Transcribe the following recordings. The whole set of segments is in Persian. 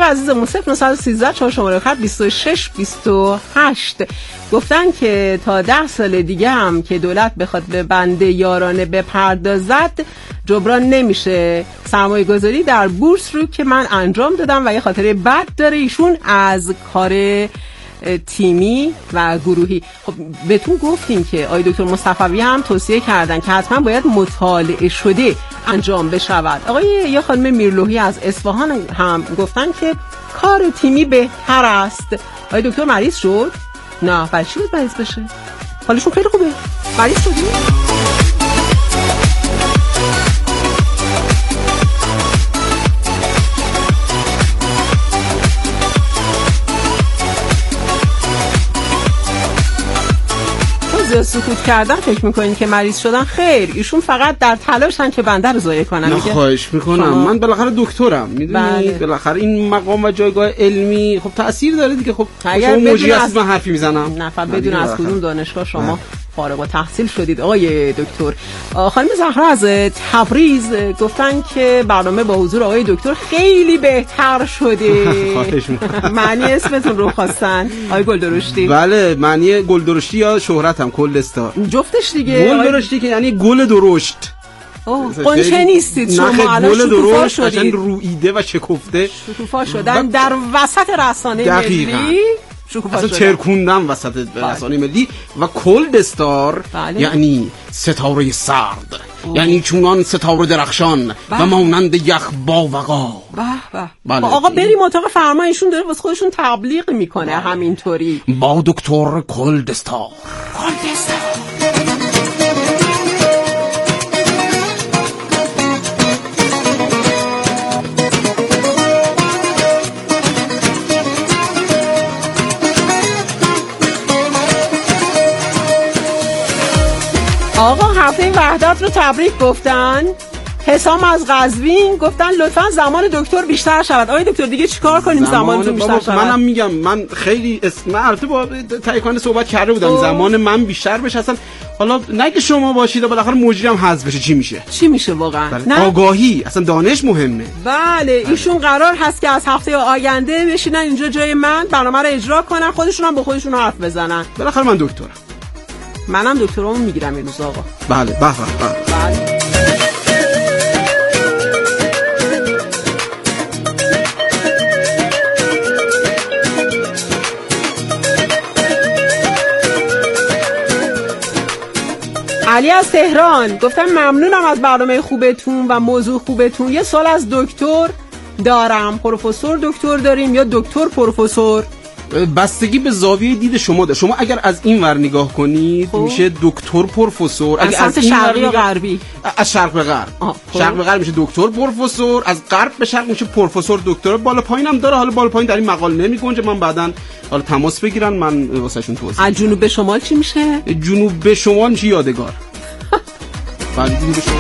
عزیزمون 0913 4 شماره خط 26 28 گفتن که تا 10 سال دیگه هم که دولت بخواد به بند یارانه بپردازد جبران نمیشه. سرمایه گذاری در بورس رو که من انجام دادم و یه خاطره بد داره ایشون از کار تیمی و گروهی. خب بهتون گفتیم که آقای دکتر مصطفی هم توصیه کردن که حتما باید مطالعه شده انجام بشود. آقای یا خانم میرلوحی از اصفهان هم گفتن که کار تیمی بهتر است. آقای دکتر مریض شد؟ نه، برای چی باید مریض بشه؟ حالشون خیلی خوبه. مریض شدی؟ سکوت کردن فکر میکنین که مریض شدن؟ خیر، ایشون فقط در تلاشن که بنده رو ضایع کنن. نه خواهش میکنم، من بالاخره دکترم، میدونی بالاخره این مقام و جایگاه علمی خب تأثیر داره دیگه. خب شما موجی هست من حرفی میزنم، نفر بدون از کدوم دانشگاه شما فارغ التحصیل شدید آقای دکتر. خانم زهرا از تبریز گفتن که برنامه با حضور آقای دکتر خیلی بهتر شده. خواهش میکنم. معنی اسمتون رو خواستن آقای گلدرشتی؟ بله، معنی گلدرشتی یا شهرتم کل استار جفتش دیگه. گلدرشتی که یعنی گل درشت. قنچه نیستید شما، الان شکوفا شدید، رویده و شکفته شکوفا شدن در وسط رسانه ملی. اصلا چرکوندم وسط رسانه ملی. و کلد استار یعنی ستاره سرد، یعنی چونان ستاره درخشان و مانند یخ با وقا. بله. آقا بریم اتاق فرمایشون، داره واسه خودشون تبلیغ میکنه. همینطوری با دکتر کلد استار. آقا هفته وحدت رو تبریک گفتن. حسام از قزوین گفتن لطفا زمان دکتر بیشتر شود. آقای دکتر دیگه چیکار کنیم زمانتون بیشتر شود؟ منم میگم، من خیلی من البته با تایکان صحبت کرده بودم زمان من بیشتر بشه. اصلا حالا نه که شما باشید بالاخره مجری هم حذف بشه، چی میشه واقعا؟ آگاهی، اصلا دانش مهمه. بله ایشون قرار هست که از هفته آینده بشینن اینجا جای من برنامه رو اجرا کنن، خودشون هم با خودشون حرف بزنن. بالاخره من دکترم. منم دکترامو میگیرم این روز آقا. بله. علی از تهران گفتم ممنونم از برنامه خوبتون و موضوع خوبتون. یه سوال از دکتر دارم. پروفسور دکتر داریم یا دکتر پروفسور؟ بستگی به زاویه دید شما داره. شما اگر از این ور نگاه کنید میشه دکتر پروفسور. اگر از شرقی یا غربی؟ از شرق به غرب. شرق به غرب میشه دکتر پروفسور، از غرب به شرق میشه پروفسور دکتر. بالا پایین هم داره. حالا بالا پایین در این مقال نمیگنجه، من بعداً حالا تماس بگیرن من واسهشون توضیح. از جنوب به شمال چی میشه؟ جنوب به شمال میشه یادگار. بعد جنوب به شمال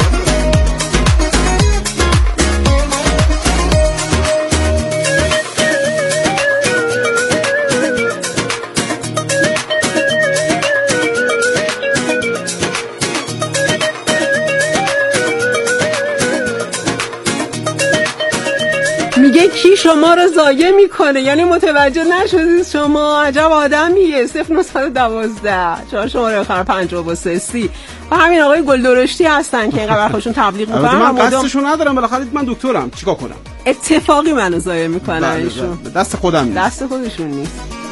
میگه کی شما رو ضایع میکنه، یعنی متوجه نشدید شما عجب آدمیه. 0912 4 شماره آخر 53 و همین آقای گلدرشتی هستن که اینقدر خودشون تبلیغ میکنن. من قصدشو ندارم، بالاخره من دکترم، چیکار کنم؟ اتفاقی منو ضایع میکنن ایشون. دست خودم نیست. دست خودشون نیست.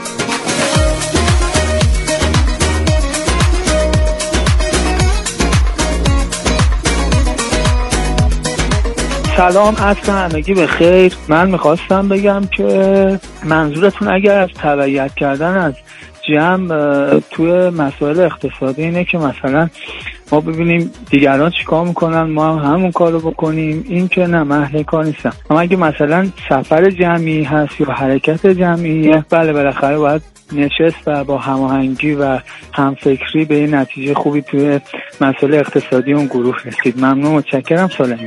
سلام، عصر همگی به خیر. من میخواستم بگم که منظورتون اگر از تبعیت کردن از جمع توی مسائل اقتصادی اینه که مثلا ما ببینیم دیگران چیکار میکنن ما هم همون کارو بکنیم، این که نه، من اهل کار نیستم. اما اگه مثلا سفر جمعی هست یا حرکت جمعیه، بله بالاخره باید نشست و با هماهنگی و همفکری به این نتیجه خوبی توی مسائل اقتصادی اون گروه رسید. ممنون، متشکرم. سلیمان.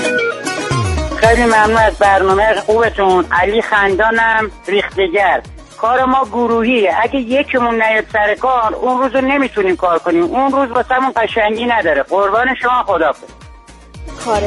خیلی ممنون از برنامه خوبتون. علی خندانم، ریختگر. کار ما گروهیه. اگه یکیمون نیاد سر کار اون روز رو نمیتونیم کار کنیم، اون روز واسمون قشنگی نداره. قربان شما، خداحافظ. کار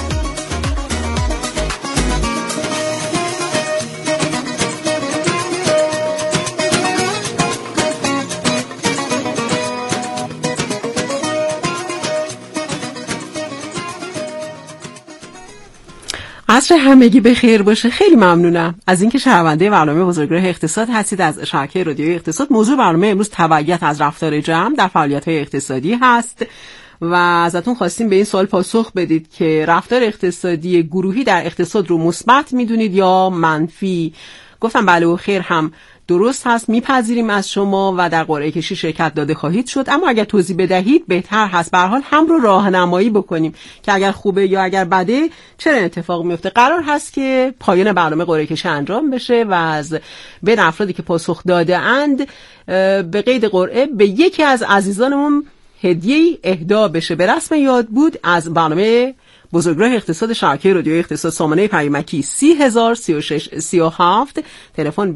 عصر همگی به خیر باشه. خیلی ممنونم از اینکه شنونده برنامه بزرگراه اقتصاد هستید از شبکه رادیوی اقتصاد. موضوع برنامه امروز تبعیت از رفتار جمع در فعالیت‌های اقتصادی هست و ازتون خواستیم به این سوال پاسخ بدید که رفتار اقتصادی گروهی در اقتصاد رو مثبت میدونید یا منفی. گفتم بله و خیر هم درست هست، میپذیریم از شما و در قرعه کشی شرکت داده خواهید شد، اما اگر توضیح بدهید بهتر هست. به هر حال هم رو راهنمایی بکنیم که اگر خوبه یا اگر بده چه اتفاق میفته. قرار هست که پایان برنامه قرعه کشی انجام بشه و از بین افرادی که پاسخ داده اند به قید قرعه به یکی از عزیزانمون هدیه‌ای اهدا بشه. به رسم یاد بود از برنامه بزرگراه اقتصاد شبکه رادیوی اقتصاد، سامانه پیامکی 303637، تلفن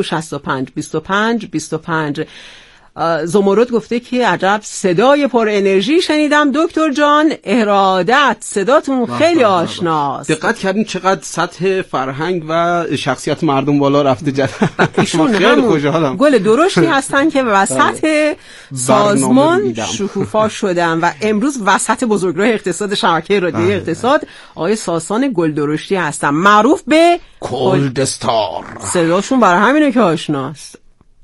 22652525. زمرد گفته که عجب صدای پر انرژی شنیدم دکتر جان، ارادت، صداتون خیلی آشناست. دقت کردین چقدر سطح فرهنگ و شخصیت مردم بالا رفته جد. ایشون خیلی خوشحالم. گل درشتی هستن که وسط سازمان شکوفا شدن و امروز وسط بزرگراه اقتصاد شبکه رادیوی اقتصاد آقای ساسان گل درشتی هستن، معروف به کولد استار. صداشون برای همینه که آشناست.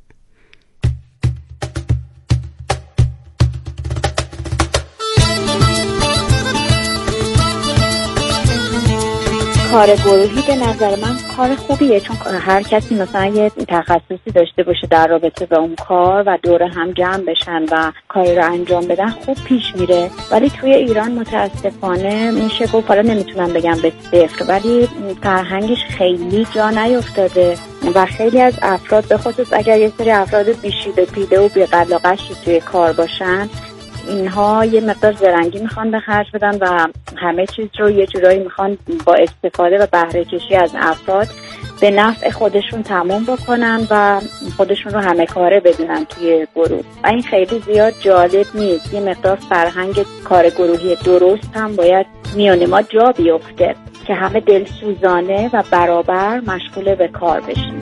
کار گروهی به نظر من کار خوبیه، چون هر کسی مثلا یه تخصصی داشته باشه در رابطه با اون کار و دور هم جمع بشن و کاری رو انجام بدن خوب پیش میره. ولی توی ایران متاسفانه میشه گفت، حالا نمیتونم بگم به صفر، ولی فرهنگش خیلی جا نیفتاده و خیلی از افراد به خصوص اگر یه سری افراد بیشیده پیده و بی‌قلاقشی توی کار باشن، اینها یه مقدار زرنگی میخوان به خرج بدن و همه چیز رو یه جورایی میخوان با استفاده و بهره کشی از افراد به نفع خودشون تمام بکنن و خودشون رو همه کاره بدونن توی گروه و این خیلی زیاد جالب نیست. یه مقدار فرهنگ کار گروهی درست هم باید میان ما جا بیفته که همه دلسوزانه و برابر مشغول به کار بشیم.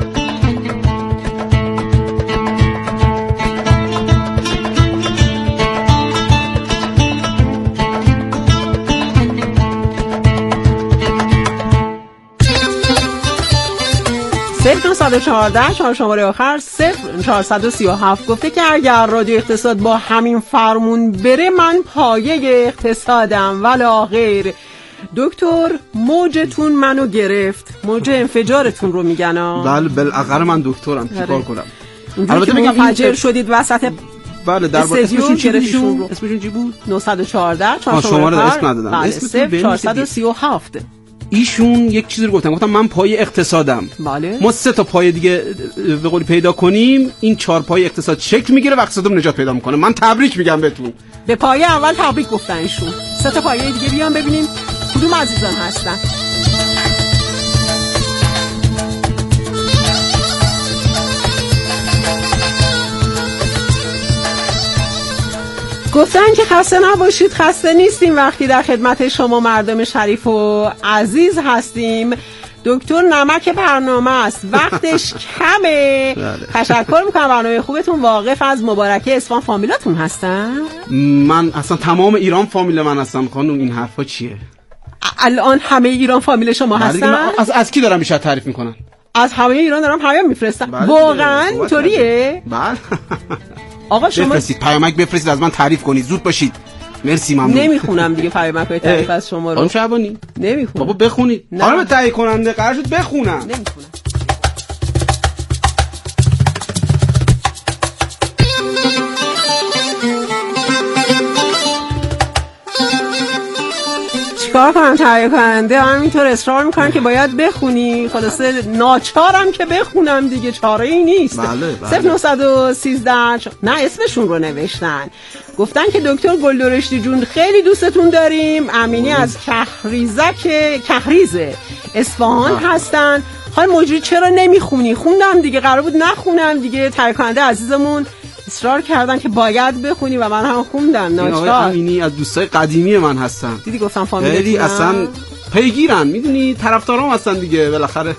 صفر 914 شماره آخر 0437 گفته که اگر رادیو اقتصاد با همین فرمون بره من پایه اقتصادم ولا غیر. دکتر موجتون منو گرفت، موج انفجارتون رو میگن. بله بالاخره من دکترم، چیکار کنم؟ البته میگم منفجر شدید وسط. بله درباره اسمشون چی بود؟ 914 شماره اسم ندادم. اسم 437. ایشون یک چیزی رو گفتم من پای اقتصادم. بله. ما 3 تا پای دیگه به قولی پیدا کنیم، این 4 پای اقتصاد شکل میگیره و اقتصادم نجات پیدا میکنه. من تبریک میگم بهتون. به پایه اول تبریک گفتن ایشون. 3 تا پایه دیگه بیان ببینیم کدوم عزیزان هستن. گفتن که خسته نباشید، خسته نیستیم وقتی در خدمت شما مردم شریف و عزیز هستیم. دکتر نمک برنامه است، وقتش کمه. تشکر میکنم، برنامه خوبتون واقف از مبارکه اصفهان فامیلاتون هستن؟ من اصلا تمام ایران فامیل من هستم خانم. این حرفا چیه؟ الان همه ایران فامیل شما هستن؟ از کی دارم بیشتر تعریف میکنن؟ از همه ایران دارم پیام میفرستم. واقعا اینطوریه؟ بله. آقا شما بفرستید پیامک، بفرستید از من تعریف کنید، زود باشید. مرسی ممنون. نمیخونم دیگه پیامک تعریف از شما رو. خانم شعبانی نمیخونم. بابا بخونید. حالا به تهیه کننده قرار شد بخونم. نمیخونم. چیکار کنم؟ تهیه کننده همینطور اصرار میکنن که باید بخونی، خلاصه ناچارم که بخونم دیگه، چاره ای نیست. بله. 0913 نه اسمشون رو نوشتن، گفتن که دکتر گلدرشتی جون خیلی دوستتون داریم. امینی از کهریز اصفهان هستن. خانم مجری چرا نمیخونی؟ خوندم دیگه، قرار بود نخونم دیگه. تهیه کننده عزیزمون اصرار کردن که باید بخونی و من هم خوندم. ناچار. آقای امینی از دوستای قدیمی من هستن. دیدی گفتم فامیلی اصلا پیگیرن، میدونی طرفدارام هستن دیگه بالاخره.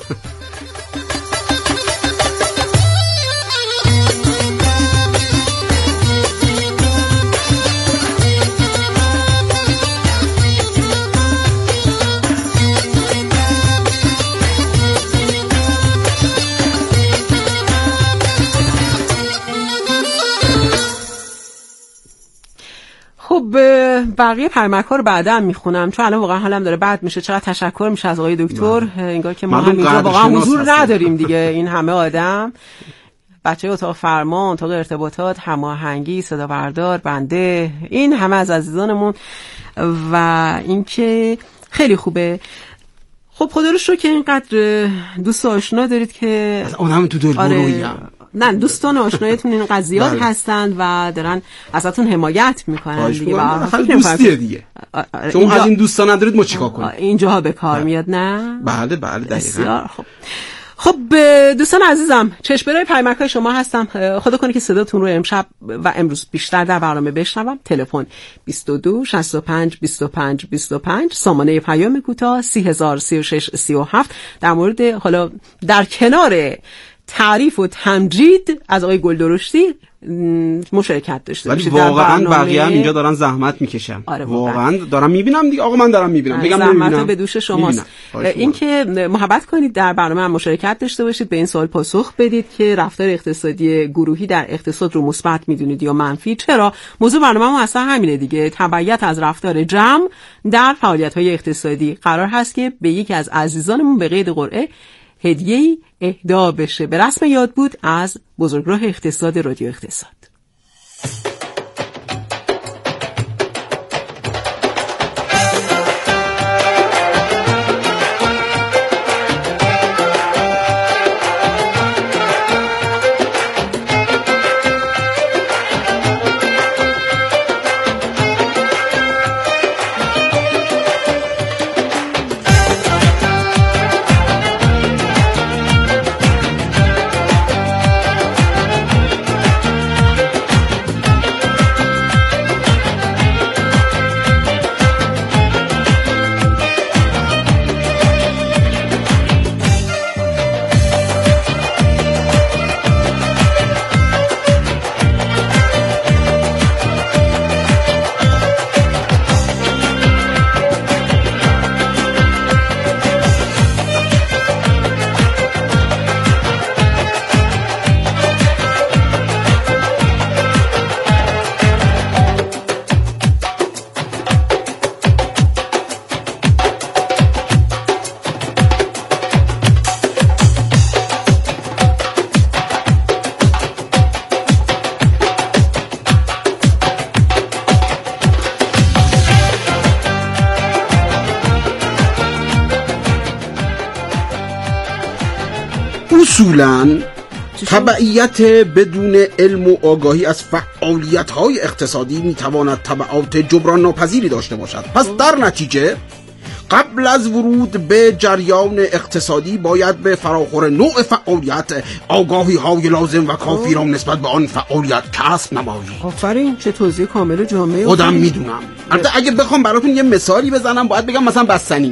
خب بقیه پیامک‌ها رو بعدا میخونم چون الان واقعا حالم داره بد میشه. چقدر تشکر میشه از آقای دکتر. انگار که ما هم اینجا واقعا حضور نداریم دیگه. این همه آدم، بچه اتاق فرمان، اتاق ارتباطات، هماهنگی، صدا بردار، بنده، این همه از عزیزانمون و اینکه خیلی خوبه. خب خدا رو شکر که اینقدر دوست آشنا دارید که اونم تو دل برویم. نه دوستان آشنایتون این قضیات هستند و دارن ازتون حمایت میکنن دیگه. دوستیه دیگه. چون از این دوستان ندارید ما چیکار کنیم؟ اینجاها به کار میاد. نه بله دقیقاً. خب دوستان عزیزم، چشمه‌رای پیامک‌های شما هستم. خدا کنه که صداتون رو امشب و امروز بیشتر در برنامه بشنوم. تلفن 22 65 25 25، سامانه پیام کوتاه 3036 37. در مورد حالا در کنار تعریف و تمجید از آقای گلدرشتی مشارکت داشته باشید. ولی واقعا بقیه هم اینجا دارن زحمت میکشن. واقعا دارم میبینم دیگه. آقا من دارم میبینم، بگم زحمت به دوش شماست. این که محبت کنید در برنامه هم مشارکت داشته باشید، به این سوال پاسخ بدید که رفتار اقتصادی گروهی در اقتصاد رو مثبت میدونید یا منفی. چرا؟ موضوع برنامه ما اصلا همینه دیگه. تبعیت از رفتار جمع در فعالیت‌های اقتصادی. قرار هست که به یکی از عزیزانمون به قید قرعه هدیه‌ای اهدا بشه به رسم یاد بود از بزرگراه اقتصاد رادیو اقتصاد. اصولاً تبعیت بدون علم و آگاهی از فعالیت‌های اقتصادی می‌تواند تبعات جبران ناپذیری داشته باشد. پس در نتیجه قبل از ورود به جریان اقتصادی باید به فراخور نوع فعالیت آگاهی‌های لازم و کافی را نسبت به آن فعالیت کسب نمایی. آفرین، چه توضیح کامل و جامعه. خودم میدونم. البته اگه بخوام براتون یه مثالی بزنم باید بگم مثلا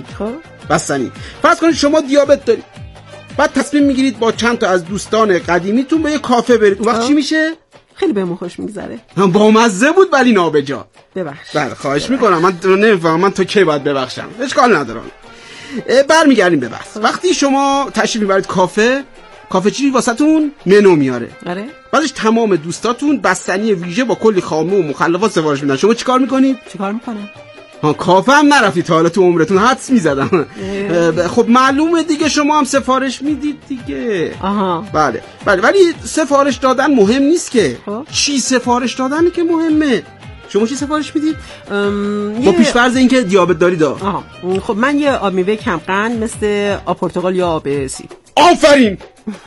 بستنی. فرض کنید شما دیابت دارید. بعد تصمیم میگیرید با چند تا از دوستان قدیمیتون به یه کافه برید. اون وقت چی میشه؟ خیلی بهمون خوش میگذره. با مزه بود ولی نابجا. ببخش. بله خواهش میکنم. من نمیفهمم من تو کی باید ببخشم. اشکال نداره. برمیگردیم به بحث. وقتی شما تشریف میبرید کافه چی واسهتون منو میاره. آره. بعدش تمام دوستاتون بستنی ویژه با کلی خامه و مخلفات سفارش میدن. شما چیکار میکنید؟ چیکار میکنم؟ کافه هم نرفتید تا حالا تو عمرتون؟ حدس میزدم. خب معلومه دیگه شما هم سفارش میدید دیگه. بله ولی سفارش دادن مهم نیست که. چی سفارش دادنه که مهمه. شما چی سفارش میدید؟ با پیش‌فرض اینکه دیابت دارید. خب من یه آب میوه کم قند مثل آب پرتقال یا آب سیب. آفرین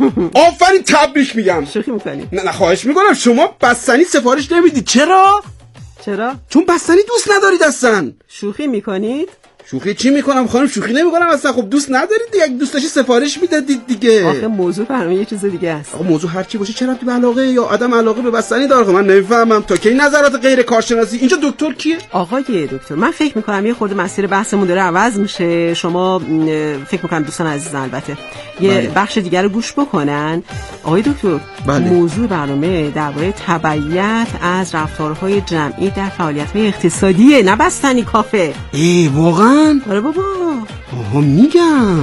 تبریک میگم. شوخی میکنی؟ نه خواهش میکنم. شما بستنی سفارش نمیدید. چرا؟ چرا؟ چون بستنی دوست ندارید اصلا. شوخی میکنید؟ شوخی چی میکنم خانم؟ شوخی نمیکنم اصلا. خب دوست ندارید دیگه، اگه دوست داشتید سفارش میدادید دیگه. آخه موضوع برام یه چیز دیگه است. آقا موضوع هر چی باشه چرا تو علاقه یا عدم علاقه به بستنی داره؟ من نمیفهمم تا کی نظرات غیر کارشناسی. اینجا دکتر کیه؟ آقای دکتر، من فکر میکنم یه خورده مسیر بحثمون داره عوض میشه. شما فکر میکنم دوستان عزیز البته یه بخش دیگر رو گوش بکنن. آقای دکتر، موضوع برنامه درباره تبعیت از رفتارهای جمعی در فعالیت‌های اقتصادیه، نه بستنی کافه. واقعا؟ آره بابا. آها میگم.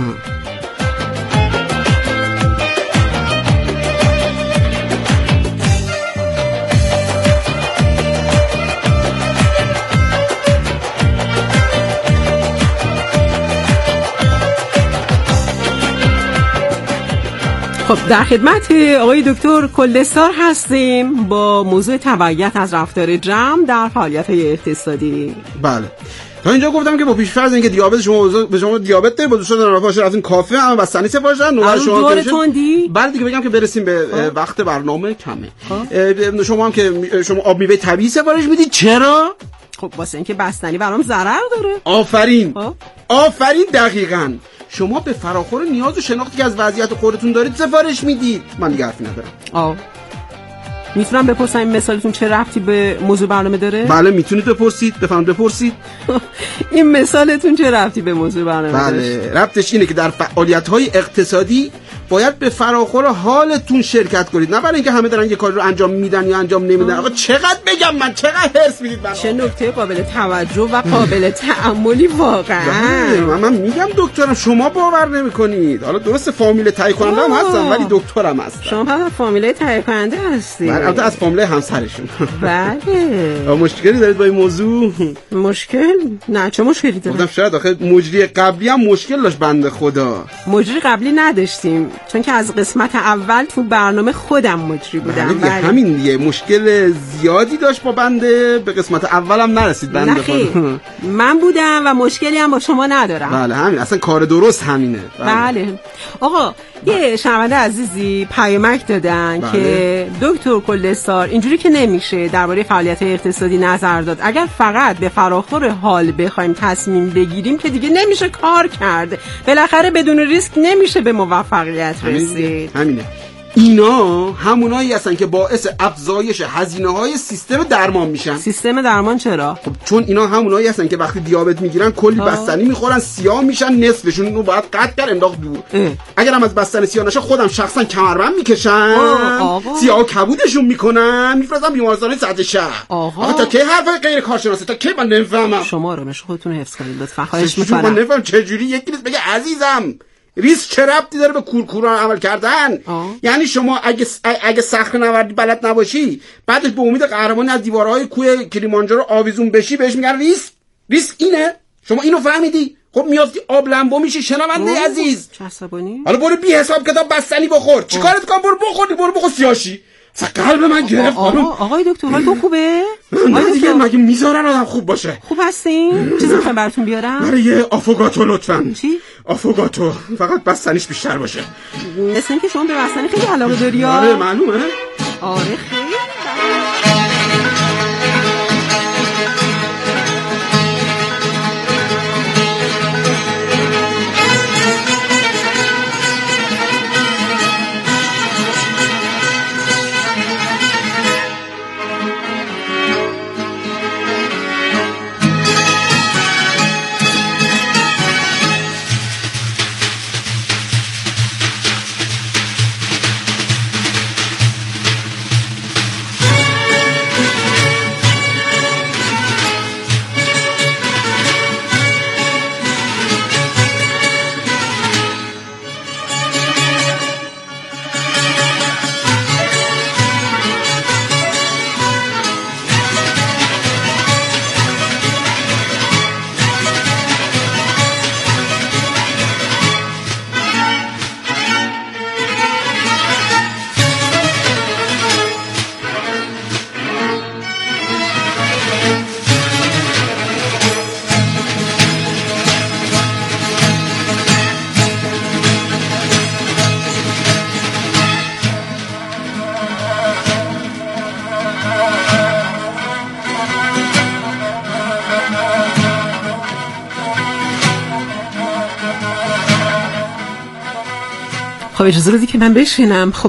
خب در خدمت آقای دکتر کلدستار هستیم با موضوع تبعیت از رفتار جمع در فعالیت‌های اقتصادی. بله. تا اینجا گفتم که با پیش‌فرض اینکه دیابت شما دیابت دارید، با دوستان رفاقش رفتین کافه اما بستنی سفارش دادن، نوبت شما دورتوندی. بعد دیگه بگم که برسیم به وقت برنامه کمه. شما هم که شما آب میوه طبیعی سفارش میدید. چرا؟ خب واسه اینکه بستنی برام ضرر داره. آفرین دقیقاً. شما به فراخور نیاز و شناختی که از وضعیت خودتون دارید سفارش میدید. من دیگه حرفی ندارم. میتونم بپرسم این مثالتون چه ربطی به موضوع برنامه داره؟ بله میتونید بپرسید. بپرسید. این مثالتون چه ربطی به موضوع برنامه داره؟ بله ربطش اینه که در فعالیت‌های اقتصادی باید به فراخور حالتون شرکت کنید، نه برای اینکه همه دارن یه کاری رو انجام میدن یا انجام نمیدن. آقا چقدر بگم من، چقدر هرس میدید برام. چه نکته قابل توجه و قابل تأملی واقعا. من میگم دکترم، شما باور نمیکنید. حالا درست فامیل تهیه کننده هم هستم ولی دکترم هستم. شما پس فامیل تهیه کننده هستی؟ البته از فامیل همسرشون. بله. مشکلی دارید با این موضوع؟ مشکل؟ نه چه مشکلی داره؟ گفتم شاید آخه مجری قبلی هم مشکل داشت بنده خدا. مجری قبلی نداشتیم چون که از قسمت اول تو برنامه خودم مجری بودم. بله. همین دیگه مشکل زیادی داشت با بنده، به قسمت اولم نرسید بنده خدا. من بودم و مشکلی هم با شما ندارم. بله همین، اصلا کار درست همینه. بله. آقا یه شنونده عزیزی پیامک دادن که دکتر کلدستار اینجوری که نمیشه درباره فعالیت اقتصادی نظر داد. اگر فقط به فراخور حال بخوایم تصمیم بگیریم که دیگه نمیشه کار کرد. بالاخره بدون ریسک نمیشه به موفقیت رسید. همینه. اینا همونایی هستن که باعث افزایش هزینه‌های سیستم درمان میشن. سیستم درمان چرا؟ خب چون اینا همونایی هستن که وقتی دیابت میگیرن کلی بستنی میخورن، سیاه میشن، نصفشون رو باید قطع کرد انداخت دور. اگرم از بستنی سیاه نشه خودم شخصا کمربند میکشن، سیاه کبودشون میکنن، میفرستن بیمارستان سطح شهر. آقا تا کی حرفای غیر کارشناسه؟ تا کی من نمیفهمم. شما رو خودتون حفظ کنید لطفا، خواهش می‌کنم. من نمیفهمم چه جوری یکی نیست بگه عزیزم ریسک چه ربطی داره به کورکوران عمل کردن؟ یعنی شما اگه صخره نوردی بلد نباشی، بعدش به امید قهرمانی از دیوارهای کوه کلیمانجارو آویزون بشی، بهش میگن ریسک اینه. شما اینو فهمیدی؟ خب میافتی آب لمبو میشی. شنونده عزیز حالا برو بی حساب کتاب بستنی بخور. چیکارت کنم؟ برو بخور سیاشی. قلب من گرفت. آقای دکتر حالتون خوبه؟ دیگه مگه میذارن آدم خوب باشه؟ خوب هستین؟ چیزی میخوایم براتون بیارم؟ برای آفوگاتو لطفاً. چی؟ آفوگاتو، فقط بستنیش بیشتر باشه. مثل اینکه شما به بستنی خیلی علاقه داری. آره معلومه. آره خیلی. اجازه بدی که من بشینم. خب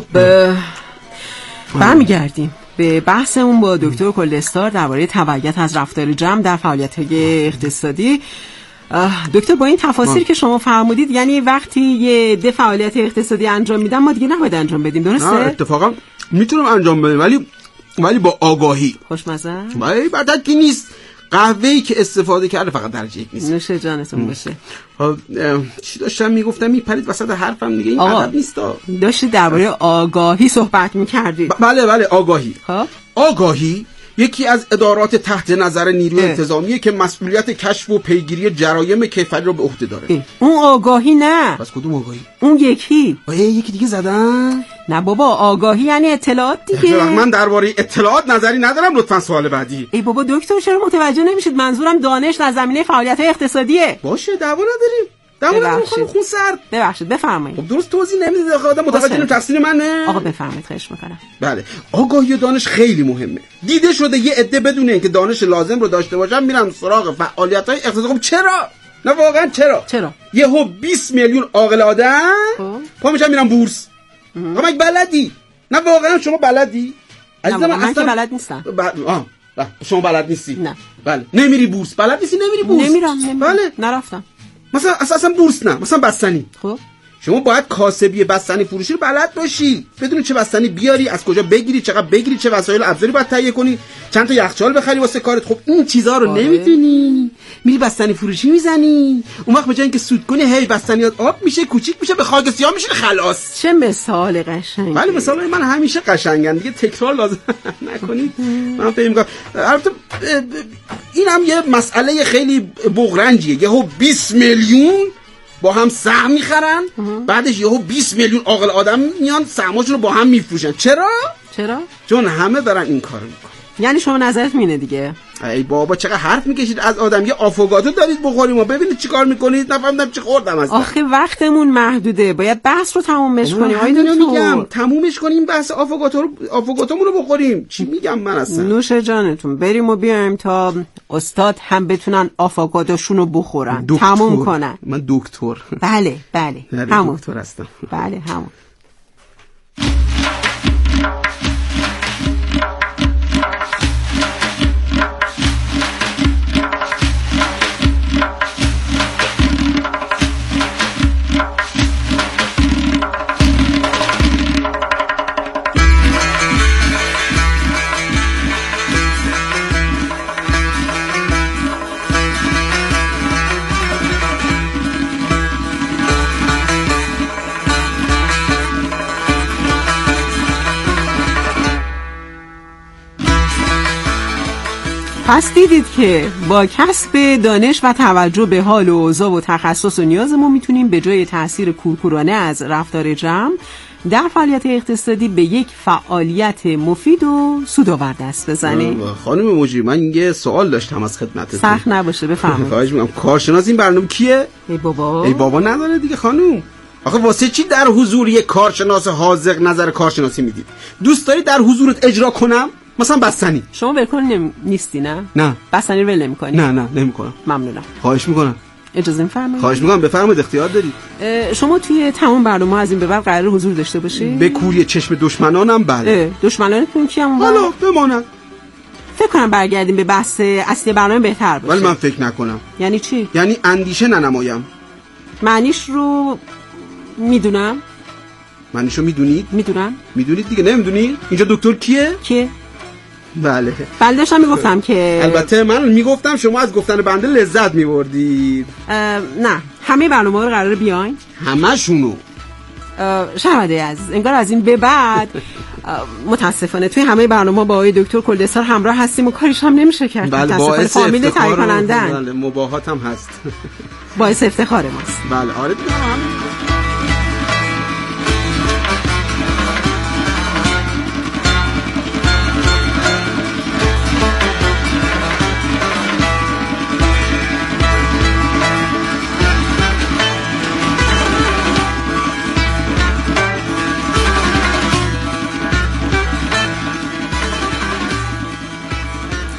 برمیگردیم به بحثمون با دکتر کلدستار درباره تبعیت از رفتار جمع در فعالیت‌های اقتصادی. دکتر با این تفاصیل که شما فرمودید یعنی وقتی یه ده فعالیت اقتصادی انجام میدم ما دیگه نباید انجام بدیم، درسته؟ نه اتفاقا میتونم انجام بدم ولی با آگاهی. خوشمزه؟ ولی بعد که نیست قهوه‌ای که استفاده کرده فقط درجه 1 نیست. نوش جانتون باشه. چی داشتم میگفتم میپرید وسط حرفم دیگه، این ادب نیست. داشتی درباره آگاهی صحبت میکردی. بله آگاهی. خب آگاهی یکی از ادارات تحت نظر نیروی انتظامیه که مسئولیت کشف و پیگیری جرایم کیفری رو به عهده داره. اون آگاهی نه. پس کدوم آگاهی؟ اون یکی دیگه زدن؟ نه بابا، آگاهی یعنی اطلاعات دیگه. من درباره اطلاعات نظری ندارم، لطفاً سوال بعدی. ای بابا دکتر چرا متوجه نمیشید؟ منظورم دانش در زمینه فعالیت‌های اقتصادیه. باشه دعوا نداریم. خون سرد. ببخشید بفرمایید. خب درست توضیح نمیدید آقا، متوجه نمیشید تقصیر منه. آقا بفرمایید، خواهش میکنم. بله، آگاهی و دانش خیلی مهمه. دیده شده یه عده بدون اینکه دانش لازم رو داشته باشن میرن سراغ فعالیت‌های اقتصادی. خب چرا؟ نه واقعا چرا؟ یهو 20 میلیون عاقل آدم پا میشن میرن بورس. آقا مگه بلدی؟ نه واقعا شما بلدی؟ عزیزم من که بلد نیستم. شما بلد نیستی؟ نه. بله. نمیری بورس. بلد نیستی نمیری بورس؟ نمیرم. بله. نرفتم. مثلا اصلا بورس نه، مثلا بستنی. خب شما باید کاسبی بستنی فروشی رو بلد باشی، بدونی چه بستنی بیاری، از کجا بگیری، چقدر بگیری، چه وسایل ابزاری باید تهیه کنی، چند تا یخچال بخری واسه کارت. خب این چیزا رو نمیدونی، میری بستنی فروشی میزنی، اون وقت به جای اینکه سود کنی هی بستنیات آب میشه، کوچیک میشه، به خاک سیاه میشه، خلاص. چه مثال قشنگی. ولی مثلا من همیشه قشنگن دیگه، تکرار لازم نکنید. من فکر می‌کنم البته این هم یه مسئله خیلی بغرنجیه. یهو 20 میلیون با هم سهم میخرن، بعدش یهو 20 میلیون عاقل آدم میان سهماشون رو با هم میفروشن. چرا؟ چون همه دارن این کارو میکنن. یعنی شما نظرت مینه دیگه؟ ای بابا چقدر حرف میکشید از آدم. یه آفوگاتو دارید بخوریم و ببینید چیکار میکنید. نفهمیدم چی خوردم اصلا. آخه وقتمون محدوده، باید بحث رو تمومش کنیم. میگم تمومش کنیم بحث آفوگاتومون رو بخوریم. چی میگم من اصلا؟ نوش جانتون، بریم و بیایم تا استاد هم بتونن آفوگاتوشون رو بخورن، تموم کنن. من دکتر. بله همون دکتر هستم. بله همون. پس دیدید که با کسب دانش و توجه به حال و اوضاع و تخصص و نیازمون میتونیم به جای تأثیر کورکورانه از رفتار جمع در فعالیت اقتصادی به یک فعالیت مفید و سودآور دست بزنیم. خانم مجری من یه سوال داشتم از خدمتتون. سخت نباشه بفرمایید. خواهش می‌کنم. کارشناس این برنامه کیه؟ ای بابا نداره دیگه خانم. آخه واسه چی در حضور یک کارشناس حاذق نظر کارشناسی میدید؟ دوست داری در حضورت اجرا کنم؟ مثلا بستنی. شما ولکن نیستی نه؟ نه. بستنی رو ول نمی‌کنی؟ نه نمی‌کنم. ممنونم. خواهش می‌کنم. اجازه می‌فرمایید؟ خواهش می‌کنم بفرمایید، اختیار دارید. شما توی تمام برنامه از این به بعد قرار حضور داشته باشی؟ به کوری چشم دشمنانم بله. دشمنانتون کیام؟ حالا بمانن. فکر کنم برگردیم به بحث اصلی برنامه بهتر باشه. ولی من فکر نکنم. یعنی چی؟ یعنی اندیشه ننمایم. معنیش رو میدونم. معنیشو میدونید؟ میدونم. میدونید دیگه نمیدونی؟ اینجا دکتر کیه؟ بله داشتم میگفتم که البته من میگفتم شما از گفتن بنده لذت میبردید. نه همه برنامه رو قراره بیاین؟ همشونو. شهرده عزیز انگار از این به بعد متاسفانه توی همه برنامه با آقای دکتر کلدستار همراه هستیم و کاریش هم نمیشه کرد. بله باعث فامیل تهیه کنندن. بله مباهات هم هست. باعث افتخار ماست. بله آره دیگه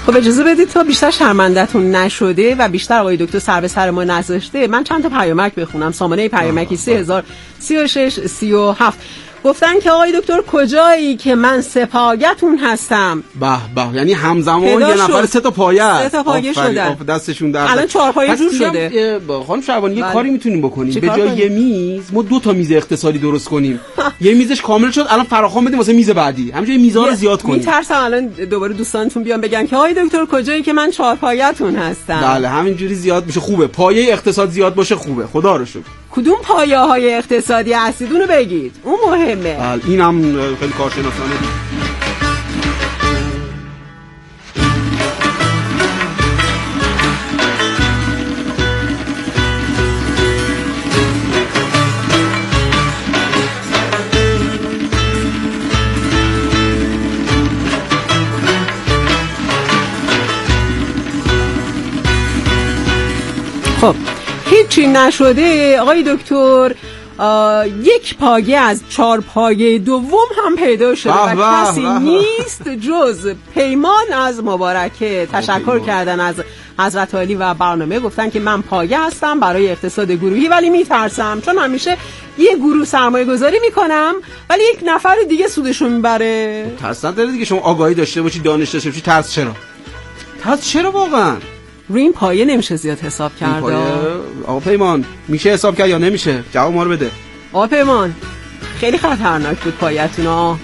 خب اجازه بدید تا بیشتر شرمنده‌تون نشده و بیشتر آقای دکتر سر به سر ما نذاشته، من چند تا پیامک بخونم. سامانه پیامکی 303637 گفتن که آقای دکتر کجایی که من سپاگتون هستم. به یعنی همزمان یه نفر 3 تا پایه است. 3 تا پایه شدن. دستشون درد. الان 4 پایه جور شده. خانم شعبانی یه کاری میتونیم بکنیم. به جای یه میز ما 2 تا میز اقتصادی درست کنیم. یه میزش کامل شد، الان فراخوان بدیم واسه میز بعدی. همینجوری میزا رو زیاد کنیم. میترسم الان دوباره دوستانتون بیان بگن که آقای دکتر کجایی که من 4 پایه‌تون هستم. بله همینجوری زیاد میشه. خوبه. پایه اقتصاد زیاد باشه خوبه. خدا رو شکر. کدوم پایه‌های اقتصادی هستید اونو بگید. اون مهمه. اینم خیلی کارشناسانه. خب هیچی نشده آقای دکتر. 1 پایه از 4 پایه دوم هم پیدا شده و کسی نیست جز پیمان از مبارکه. تشکر کردن از حضرت عالی و برنامه. گفتن که من پایه هستم برای اقتصاد گروهی ولی میترسم چون همیشه یه گروه سرمایه گذاری میکنم ولی یک نفر دیگه سودشو میبره. ترس نداره دیگه. شما آگاهی داشته باشی، دانش داشته باشی. ترس چرا واقعا؟ روی این پایه نمیشه زیاد حساب کرد. آقا پیمان میشه حساب کرد یا نمیشه؟ جواب ما رو بده. آقا پیمان خیلی خطرناک بود پایتون ها.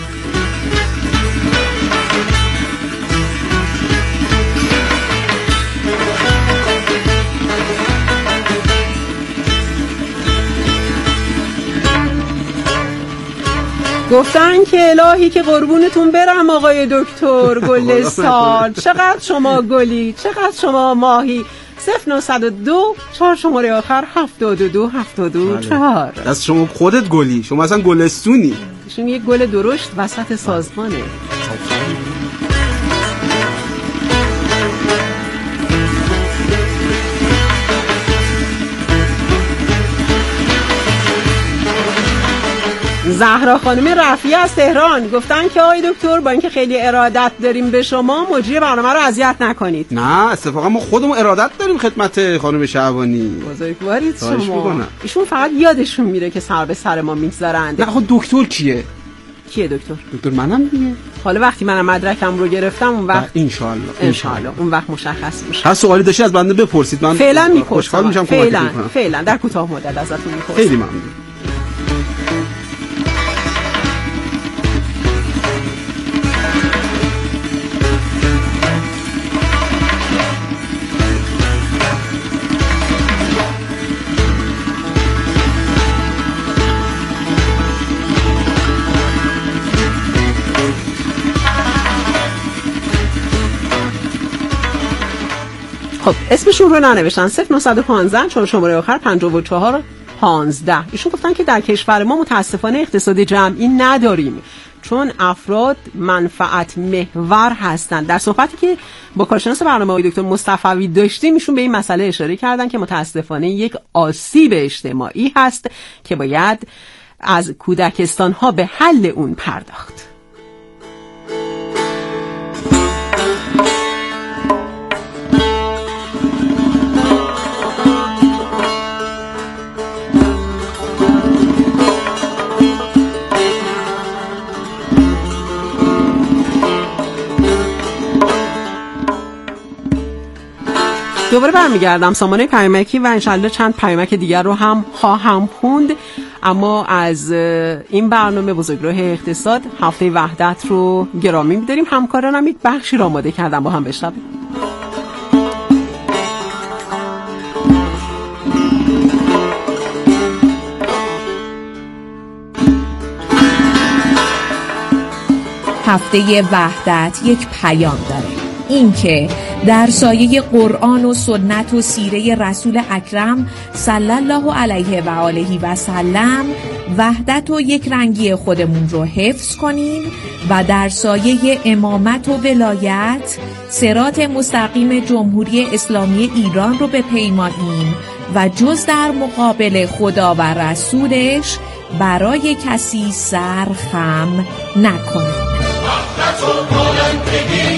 گفتن که الهی که قربونتون برم آقای دکتر گل سال. چقدر شما گلی، چقدر شما ماهی. 0902 4 شماره آخر 7274. دست شما خودت گلی، شما اصلا گلستونی. شما یک گل درشت وسط سازمانه. زهرا خانم رفیعی از تهران گفتن که آقای دکتر با اینکه خیلی ارادت داریم به شما مجری برنامه رو اذیت نکنید. نه اتفاقا ما خودمون ارادت داریم خدمت خانم شعبانی. بزرگوارید شما. ایشون فقط یادشون میره که سر به سر ما میگذارند. نه خب دکتر کیه دکتر؟ دکتر منم دیگه. حالا وقتی منم مدرکم رو گرفتم اون وقت ان شاء الله اون وقت مشخص میشه. هر سوالی داشتی از بنده بپرسید. من فعلا خوشحال میشم کمکتون کنم. فعلا در کوتاه مدت ازتون میپرسم. خیلی ممنون. خب اسمشون رو ننوشتن. 0915 چون شماره آخر 5415. ایشون گفتن که در کشور ما متاسفانه اقتصاد جمعی نداریم چون افراد منفعت محور هستند. در صحبتی که با کارشناس برنامه آقای دکتر مصطفوی داشتیم ایشون به این مسئله اشاره کردن که متاسفانه یک آسیب اجتماعی هست که باید از کودکستان ها به حل اون پرداخت. دوباره برمیگردم سامانه پیامکی و انشالله چند پیامک دیگر رو هم خواهم خوند. اما از این برنامه بزرگراه اقتصاد هفته وحدت رو گرامی می‌داریم. همکارانم یک بخشی رو آماده کردن با هم بشنویم. هفته وحدت یک پیام داره، این که در سایه قرآن و سنت و سیره رسول اکرم صلی الله علیه و آله و سلم وحدت و یک رنگی خودمون رو حفظ کنیم و در سایه امامت و ولایت صراط مستقیم جمهوری اسلامی ایران رو بپیمانیم و جز در مقابل خدا و رسولش برای کسی سر خم نکنیم.